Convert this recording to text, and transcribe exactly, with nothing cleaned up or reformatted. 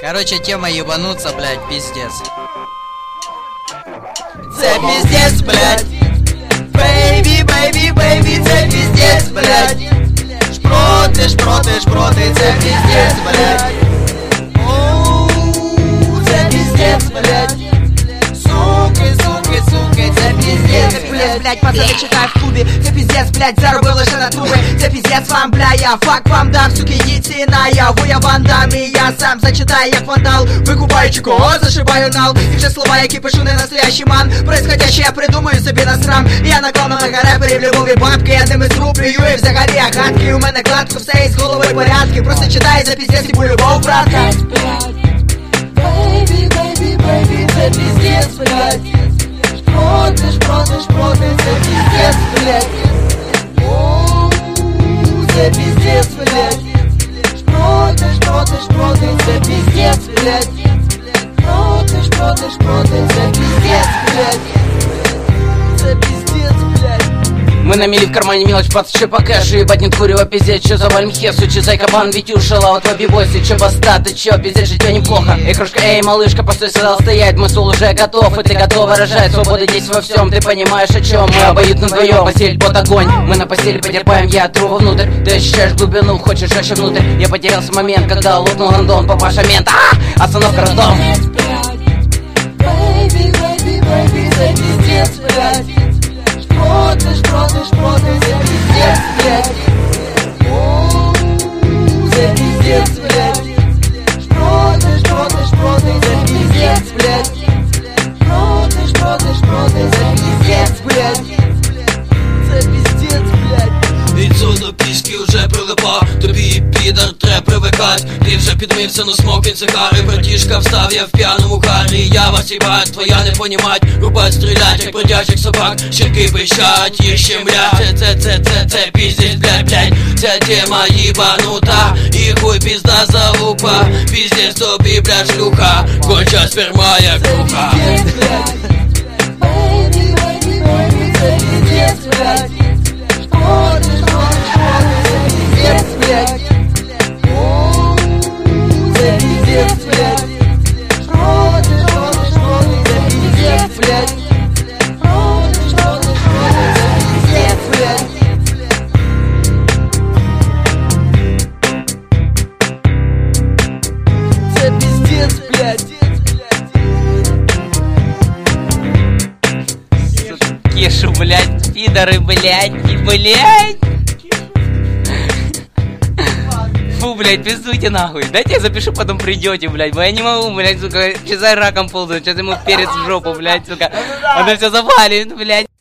Короче, тема ебануться, блядь, пиздец. Це пиздец, блядь. Бейби, бейби, бейби, це пиздец, блядь. Шпроти, шпроти, шпроти, це пиздец, блядь. Оу, це пиздец, блядь. Суки, суки, суки, це пиздец, блядь. Блядь, пацани чекай в клубі. Це пиздец, блядь, заробив лише на труби. Це пиздец вам, бля, я фак вам дам. Суки, їдь ціна, я я вандам. І я сам зачитаю як вандал. Викупаючи кого, зашибаю нал. І вже слова, які пишу, не настоящий ман. Происходяще я придумаю собі на срам. Я наклав на мегареперів любові бабки. Я ними зрублюю і взагалі я гадкий. У мене гладко, все із голови порядки. Просто читай за пиздец і любов, братка. Бейбі, бейбі, бейбі, це пиздец, блядь. Шпроти, шпроти, шпроти, це пиздец, блядь. Оу, це пиздец, блядь. Шпроти, шпроти, шпроти, це пиздец, блядь. Шпроти, шпроти, шпроти, це пиздец, блядь. Це пиздец, блядь. Мы на мели в кармане мелочь, пацаны по кэшу. Ебать, нет курева, пиздец, чё за вальмхе, сучи, зайка, бан, Витюша, лава, твой бибойсы, чё баста, ты чё, пиздец, жить тебя неплохо. Эй, кружка, эй, малышка, постой, сюда стоять, мой стул уже готов, и ты готова рожать, свобода здесь во всем, ты понимаешь, о чем. Мы обоюдно вдвоем, постель, под огонь, мы на постели потерпаем, я тру вовнутрь, ты ощущаешь глубину, хочешь жестче внутрь. Я потерялся момент, когда лопнул Лондон, папаша мент, а, остановка роддом. Бейби, бейби, бейби, це пиздец, блядь. Шпроти, шпроти, шпроти, це пиздец, блядь. Оу, це пиздец, блядь. Шпроти, шпроти, шпроти, це пиздец, блядь. Шпроти, шпроти, шпроти, це пиздец, блядь. Це пиздец, блядь. Відсюди до пішки вже прилипав. Тобі, підар, треба привикать. Ти вже підмився, ну смокін цигари. Братішка встав, я в п'яному карі. Я вас їбать, твоя не понімать. Рубать, стрілять, як бродячих собак. Щенки пищать, їх щемлять. Це, це, це, це, це піздець, блядь, блядь. Ця тема їбанута. І хуй пізда залупа. Піздець тобі, блядь, шлюха. Конча сперма, як руха. Бейби, бейби, бейби, це пиздец, блядь. Шпроти, шпроти, шпроти, це пиздец, блядь. Оу, це пиздец, блядь. Шпроти, шпроти, шпроти, це пиздец, блядь. Шпроти, шпроти, шпроти, це пиздец, блядь. Це пиздец, блядь. Кешу, блядь, пидоры, блядь, и блядь. Фу, блядь, пиздуйте нахуй. Дайте я запишу, потом придете, блядь. Бо я не могу, блядь, сука, сейчас раком ползаю, сейчас ему перец в жопу, блядь, сука. Он все завалит, блядь.